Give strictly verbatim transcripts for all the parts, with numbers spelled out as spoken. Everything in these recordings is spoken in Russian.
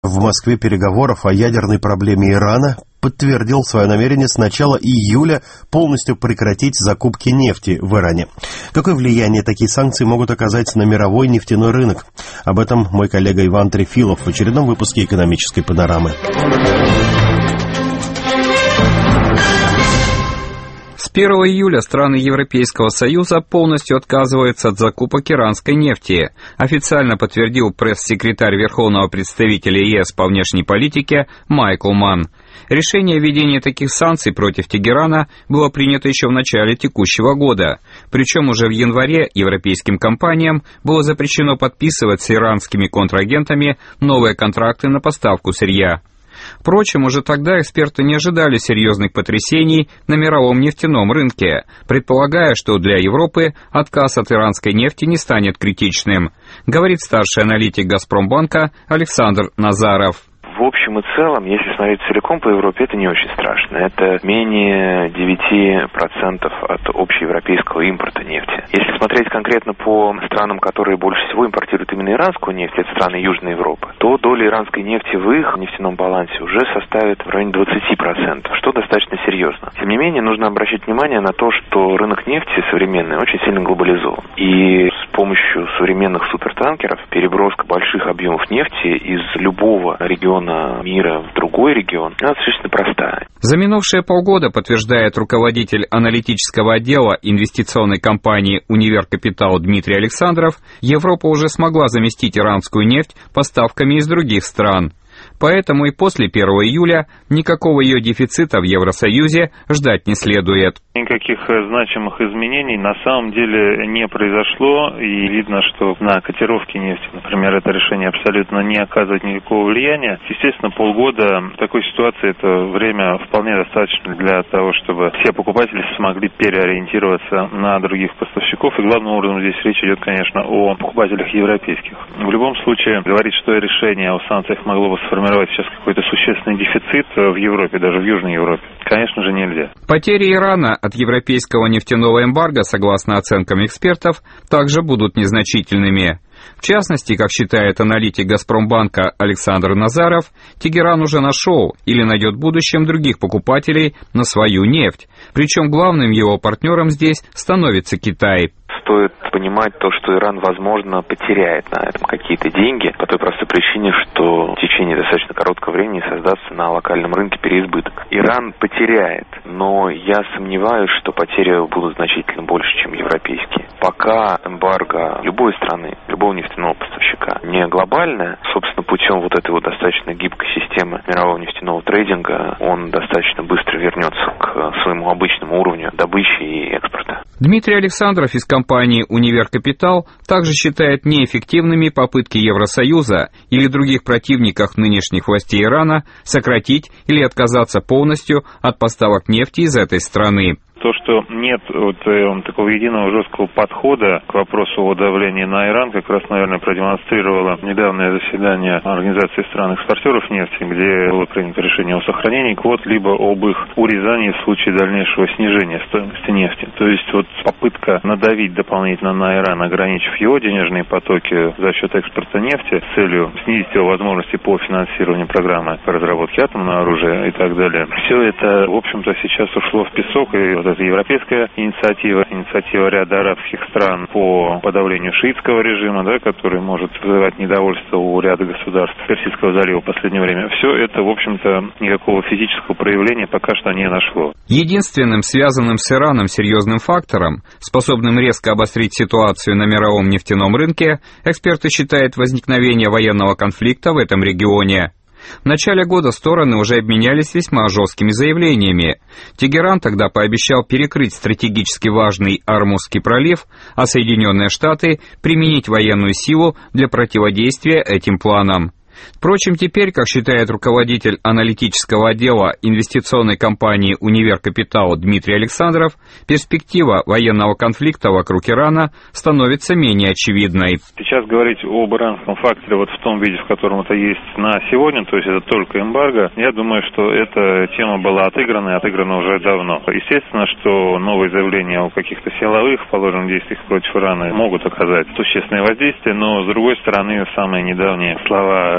в Москве переговоров о ядерной проблеме Ирана подтвердил свое намерение с начала июля полностью прекратить закупки нефти в Иране. Какое влияние такие санкции могут оказать на мировой нефтяной рынок? Об этом мой коллега Иван Трефилов в очередном выпуске «Экономической панорамы». С первого июля страны Европейского Союза полностью отказываются от закупок иранской нефти, официально подтвердил пресс-секретарь Верховного представителя ЕС по внешней политике Майкл Манн. Решение о введении таких санкций против Тегерана было принято еще в начале текущего года, причем уже в январе европейским компаниям было запрещено подписывать с иранскими контрагентами новые контракты на поставку сырья. Впрочем, уже тогда эксперты не ожидали серьезных потрясений на мировом нефтяном рынке, предполагая, что для Европы отказ от иранской нефти не станет критичным, говорит старший аналитик «Газпромбанка» Александр Назаров. В общем и целом, если смотреть целиком по Европе, это не очень страшно. Это менее девяти процентов от общеевропейского импорта нефти. Если смотреть конкретно по странам, которые больше всего импортируют именно иранскую нефть, это страны Южной Европы, то доля иранской нефти в их нефтяном балансе уже составит в районе двадцати процентов, что достаточно серьезно. Тем не менее, нужно обращать внимание на то, что рынок нефти современный очень сильно глобализован. И с помощью современных супертанкеров переброска больших объемов нефти из любого региона мира в другой регион, она достаточно простая. За минувшие полгода, подтверждает руководитель аналитического отдела инвестиционной компании «Универ Капитал» Дмитрий Александров, Европа уже смогла заместить иранскую нефть поставками из других стран. Поэтому и после первого июля никакого ее дефицита в Евросоюзе ждать не следует. Никаких значимых изменений на самом деле не произошло, и видно, что на котировки нефти, например, это решение абсолютно не оказывает никакого влияния. Естественно, полгода в такой ситуации это время вполне достаточно для того, чтобы все покупатели смогли переориентироваться на других поставщиков, и главным образом здесь речь идет, конечно, о покупателях европейских. В любом случае, говорить, что решение о санкциях могло бы сформировать сейчас какой-то существенный дефицит в Европе, даже в Южной Европе, конечно же, нельзя. Потери Ирана от европейского нефтяного эмбарго, согласно оценкам экспертов, также будут незначительными. В частности, как считает аналитик «Газпромбанка» Александр Назаров, Тегеран уже нашел или найдет в будущем других покупателей на свою нефть. Причем главным его партнером здесь становится Китай. Стоит понимать то, что Иран, возможно, потеряет на этом какие-то деньги по той простой причине, что в течение достаточно короткого времени создастся на локальном рынке переизбыток. Иран потеряет, но я сомневаюсь, что потери будут значительно больше, чем европейские. Пока эмбарго любой страны, любого нефтяного поставщика не глобальное, собственно, путем вот этой вот достаточно гибкой системы мирового нефтяного трейдинга, он достаточно быстро вернется к своему обычному уровню добычи и экспорта. Дмитрий Александров из компании «Универ Капитал» также считает неэффективными попытки Евросоюза или других противников нынешних властей Ирана сократить или отказаться полностью от поставок нефти из этой страны. То, что нет вот э, такого единого жесткого подхода к вопросу о давлении на Иран, как раз, наверное, продемонстрировало недавнее заседание Организации стран-экспортеров нефти, где было принято решение о сохранении квот, либо об их урезании в случае дальнейшего снижения стоимости нефти. То есть вот попытка надавить дополнительно на Иран, ограничив его денежные потоки за счет экспорта нефти с целью снизить его возможности по финансированию программы по разработке атомного оружия и так далее. Все это, в общем-то, сейчас ушло в песок, и вот это европейская инициатива, инициатива ряда арабских стран по подавлению шиитского режима, да, который может вызывать недовольство у ряда государств Персидского залива в последнее время. Все это, в общем-то, никакого физического проявления пока что не нашло. Единственным связанным с Ираном серьезным фактором, способным резко обострить ситуацию на мировом нефтяном рынке, эксперты считают возникновение военного конфликта в этом регионе. В начале года стороны уже обменялись весьма жесткими заявлениями. Тегеран тогда пообещал перекрыть стратегически важный Ормузский пролив, а Соединенные Штаты применить военную силу для противодействия этим планам. Впрочем, теперь, как считает руководитель аналитического отдела инвестиционной компании «Универ Капитал» Дмитрий Александров, перспектива военного конфликта вокруг Ирана становится менее очевидной. Сейчас говорить об иранском факторе вот в том виде, в котором это есть на сегодня, то есть это только эмбарго, я думаю, что эта тема была отыграна и отыграна уже давно. Естественно, что новые заявления о каких-то силовых положенных действиях против Ирана могут оказать существенное воздействие, но с другой стороны, самые недавние слова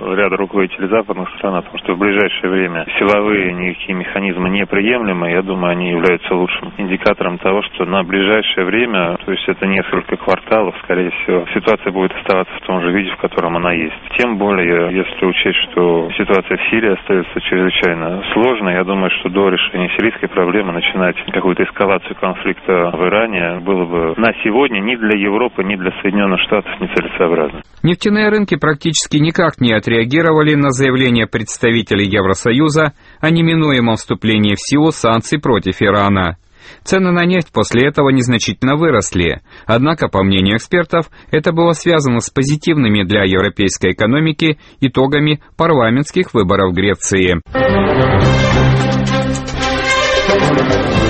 ряда руководителей западных стран о том, что в ближайшее время силовые никакие механизмы неприемлемы. Я думаю, они являются лучшим индикатором того, что на ближайшее время, то есть это несколько кварталов, скорее всего, ситуация будет оставаться в том же виде, в котором она есть. Тем более, если учесть, что ситуация в Сирии остается чрезвычайно сложной, я думаю, что до решения сирийской проблемы начинать какую-то эскалацию конфликта в Иране было бы на сегодня ни для Европы, ни для Соединенных Штатов нецелесообразно. Нефтяные рынки практически никак не отреагировали на заявление представителей Евросоюза о неминуемом вступлении в силу санкций против Ирана. Цены на нефть после этого незначительно выросли, однако, по мнению экспертов, это было связано с позитивными для европейской экономики итогами парламентских выборов в Греции.